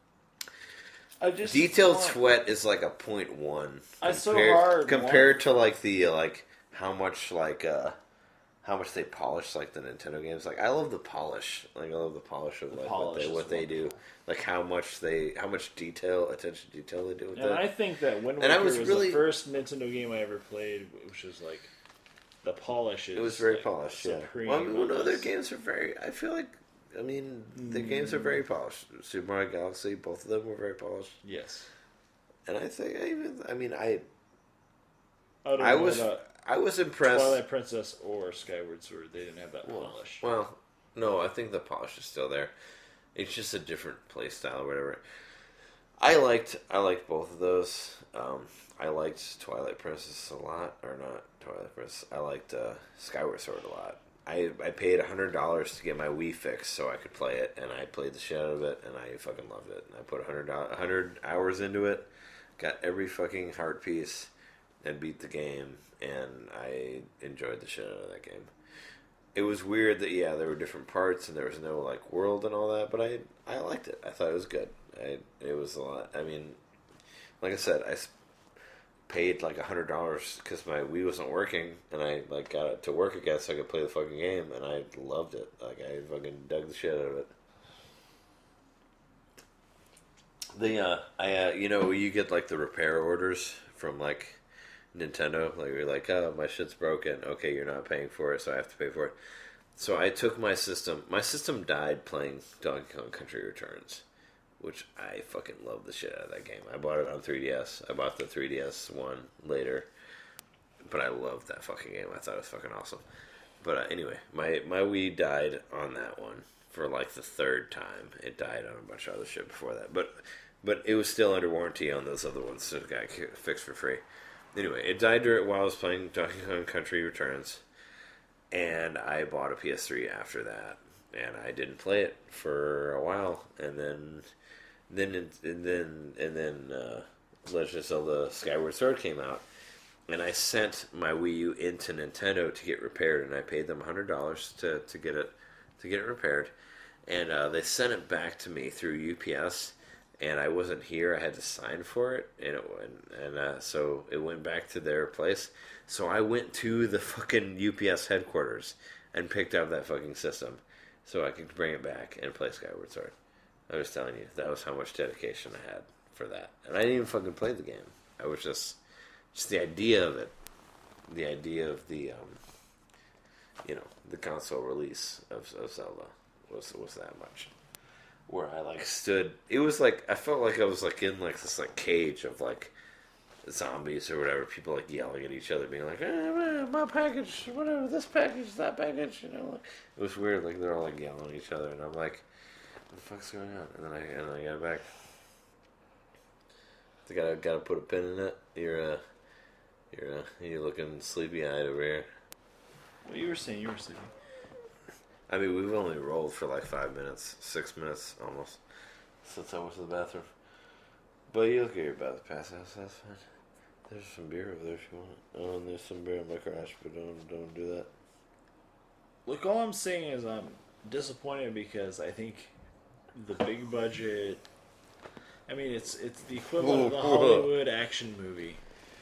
I just Detailed want- sweat is like a point one. I so compared- hard Compared to, like, the, uh, like, how much, like, uh, how much they polish, like, the Nintendo games. Like, I love the polish. Like, I love the polish of, The like, polish what they, is what they do. Like, how much they, how much detail, attention to detail they do with And that. I think that Wind And I Waker was was, really- the first Nintendo game I ever played, which was like the polish. Is It was very like, polished, yeah. supreme Well, I mean, well, on no, their this. games are very. I feel like, I mean, the games are very polished. Super Mario Galaxy, both of them were very polished, Yes. and I think I even. I mean, I I, don't I know was about I was impressed. Twilight Princess or Skyward Sword. They didn't have that polish. Well, no, I think the polish is still there. It's just a different play style or whatever. I liked I liked both of those. Um, I liked Twilight Princess a lot, or not Twilight Princess. I liked uh, Skyward Sword a lot. I I paid a hundred dollars to get my Wii fixed so I could play it, and I played the shit out of it, and I fucking loved it. And I put a hundred a hundred hours into it, got every fucking heart piece, and beat the game, and I enjoyed the shit out of that game. It was weird that yeah, there were different parts and there was no like world and all that, but I I liked it. I thought it was good. I it was a lot. I mean, like I said, I s- paid like a hundred dollars because my Wii wasn't working, and I like got it to work again so I could play the fucking game, and I loved it. Like I fucking dug the shit out of it. The uh, I uh, you know you get like the repair orders from like Nintendo, like you're like, oh, my shit's broken. Okay, you're not paying for it, so I have to pay for it. So I took my system. My system died playing Donkey Kong Country Returns, which I fucking love the shit out of that game. I bought it on three D S. I bought the three D S one later, but I loved that fucking game. I thought it was fucking awesome. But uh, anyway, my my Wii died on that one for like the third time. It died on a bunch of other shit before that, but but it was still under warranty on those other ones, so it got fixed for free. Anyway, it died during, while I was playing Donkey Kong Country Returns, and I bought a P S three after that, and I didn't play it for a while, and then, then, and then, and then, uh, Legend of Zelda Skyward Sword came out, and I sent my Wii U into Nintendo to get repaired, and I paid them a hundred dollars to to get it to get it repaired, and uh, they sent it back to me through U P S. And I wasn't here. I had to sign for it, and it went, and uh, so it went back to their place. So I went to the fucking U P S headquarters and picked up that fucking system, so I could bring it back and play Skyward Sword. I was telling you, that was how much dedication I had for that, and I didn't even fucking play the game. I was just, just the idea of it, the idea of the, um, you know, the console release of, of Zelda was was that much. Where I like stood, it was like I felt like I was like in like this like cage of like zombies or whatever. People like yelling at each other, being like, eh, "My package, whatever, this package, that package." You know, like, it was weird. Like they're all like yelling at each other, and I'm like, "What the fuck's going on?" And then I and then I got back. I gotta gotta put a pin in it. You're uh, you're uh, you're looking sleepy eyed over here. Well, you were saying you were sleeping. I mean, we've only rolled for like five minutes, six minutes almost, since I went to the bathroom. But you look at your bath pass house, that's fine. There's some beer over there if you want. Oh, and there's some beer in my crash, but don't don't do that. Look, all I'm saying is I'm disappointed because I think the big budget. I mean, it's it's the equivalent of the Hollywood action movie.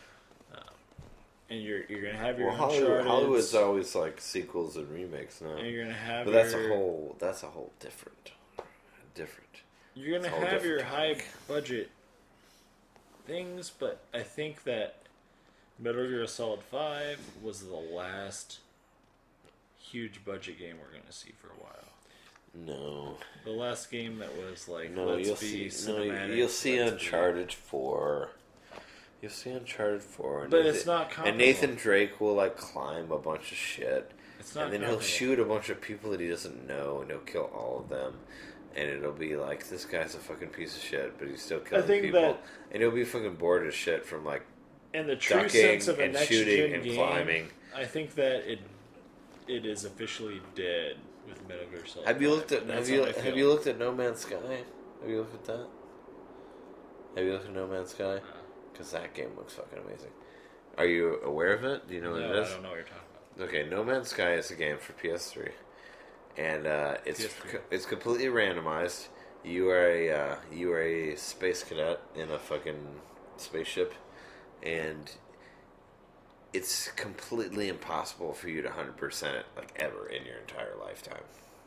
And you're you're gonna have your well, Hollywood, Uncharted. Hollywood's always like sequels and remakes now. And you're gonna have. But your, that's a whole. That's a whole different. Different. You're gonna have your high budget things, but I think that Metal Gear Solid Five was the last huge budget game we're gonna see for a while. No. The last game that was like no, let's you'll be see. No, cinematic. you'll see let's Uncharted be... Four. You'll see Uncharted four, and but Nathan, it's not comparable. And Nathan Drake will like climb a bunch of shit, it's not and then comparable. he'll shoot a bunch of people that he doesn't know, and he'll kill all of them, and it'll be like this guy's a fucking piece of shit, but he's still killing I think people, that, and he'll be fucking bored as shit from like in the true ducking sense of a and next shooting gen and game, climbing. I think that it it is officially dead with Metal Gear Solid. Have you looked at That's have you how I feel. have you looked at No Man's Sky? Have you looked at that? Have you looked at No Man's Sky? Because that game looks fucking amazing. Are you aware of it? Do you know what no, it is? I don't know what you're talking about. Okay, No Man's Sky is a game for P S three, and uh, it's P S three. it's completely randomized. You are a uh, you are a space cadet in a fucking spaceship, and it's completely impossible for you to one hundred percent it like ever in your entire lifetime.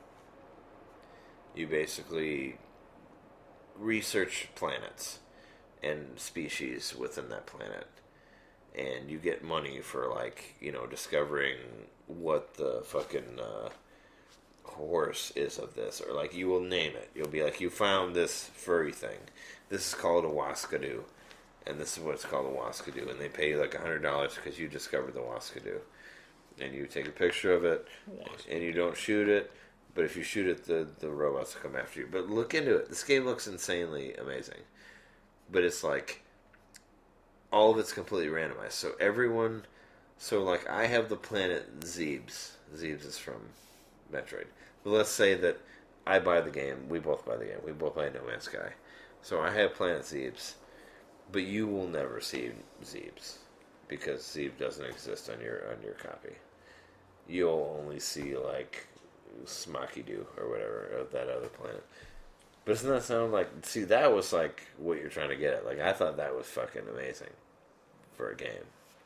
You basically research planets and species within that planet, and you get money for like you know discovering what the fucking uh, horse is of this, or like you will name it. You'll be like, you found this furry thing. This is called a Waskadoo, and this is what it's called a Waskadoo, and they pay you like a hundred dollars because you discovered the Waskadoo, and you take a picture of it, and you don't shoot it. But if you shoot it, the the robots will come after you. But look into it. This game looks insanely amazing. But it's like, all of it's completely randomized. So everyone, so like I have the planet Zebes. Zebes is from Metroid. But let's say that I buy the game. We both buy the game. We both buy No Man's Sky. So I have planet Zebes. But you will never see Zebes. Because Zebe doesn't exist on your on your copy. You'll only see like Smakido or whatever of that other planet. But doesn't that sound like... See, that was like what you're trying to get at. Like, I thought that was fucking amazing for a game.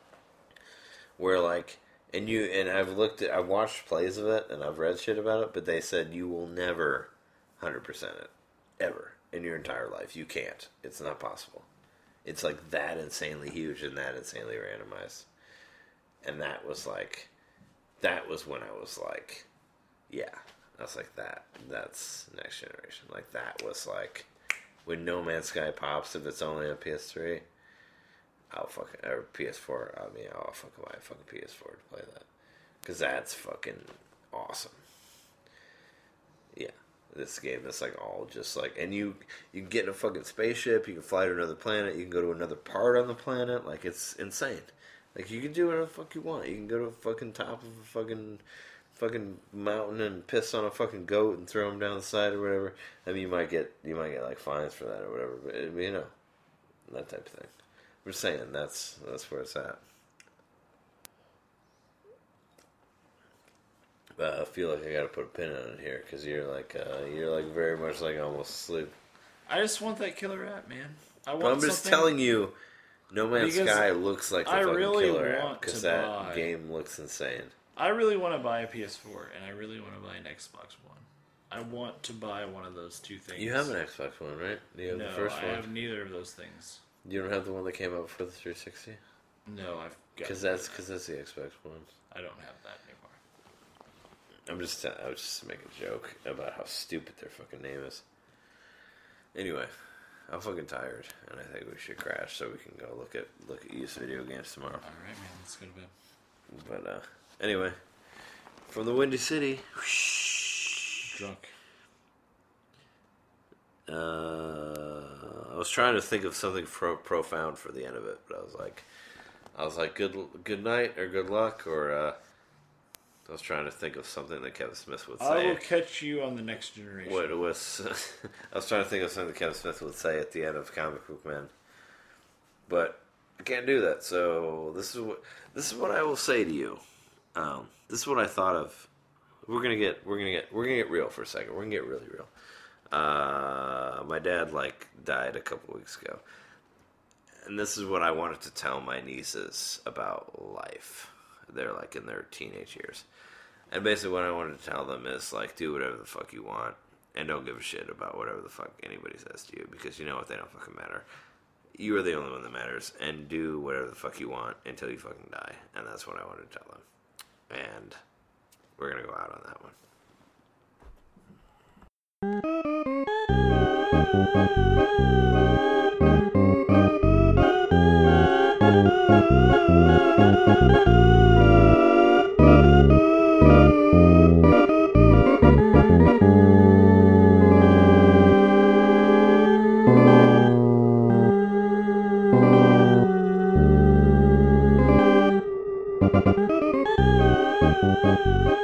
Where, like... And you... And I've looked at... I've watched plays of it, and I've read shit about it, but they said you will never one hundred percent it. Ever. In your entire life. You can't. It's not possible. It's, like, that insanely huge and that insanely randomized. And that was, like... That was when I was, like... Yeah. I was like, that, that's next generation. Like, that was like, when No Man's Sky pops, if it's only on P S three, I'll fucking, or P S four, I mean, I'll fucking buy a fucking P S four to play that. Because that's fucking awesome. Yeah. This game is like all just like, and you, you can get in a fucking spaceship, you can fly to another planet, you can go to another part on the planet, like, it's insane. Like, you can do whatever the fuck you want. You can go to a fucking top of a fucking... fucking mountain and piss on a fucking goat and throw him down the side or whatever. I mean, you might get you might get like fines for that or whatever, but you know, that type of thing. I'm just saying that's that's where it's at. uh, I feel like I gotta put a pin on it here because you're like uh, you're like very much like almost asleep. I just want that killer app, man. I want But I'm just something- telling you, No Man's Because Sky looks like the I fucking really killer want app because to that buy- game looks insane. I really want to buy a P S four, and I really want to buy an Xbox One. I want to buy one of those two things. You have an Xbox One, right? Do you have No, the first I one? have neither of those things. You don't have the one that came out for the three sixty? No, I've got. Because that's because that's the Xbox One. I don't have that anymore. I'm just I was just making a joke about how stupid their fucking name is. Anyway, I'm fucking tired, and I think we should crash so we can go look at look at used video games tomorrow. All right, man. Let's go to bed. But uh, anyway, from the Windy City. Drunk. Uh, I was trying to think of something pro- profound for the end of it, but I was like, I was like, good good night or good luck, or uh, I was trying to think of something that Kevin Smith would I say. will catch you on the next generation. What it was, I was trying to think of something that Kevin Smith would say at the end of Comic Book Man, but I can't do that. So this is what this is what I will say to you. Um, this is what I thought of. We're gonna get we're gonna get we're gonna get real for a second. We're gonna get really real. Uh, my dad like died a couple weeks ago, and this is what I wanted to tell my nieces about life. They're like in their teenage years, and basically what I wanted to tell them is like, do whatever the fuck you want, and don't give a shit about whatever the fuck anybody says to you, because you know what, they don't fucking matter. You are the only one that matters, and do whatever the fuck you want until you fucking die, and that's what I wanted to tell them. And we're gonna go out on that one. Thank you.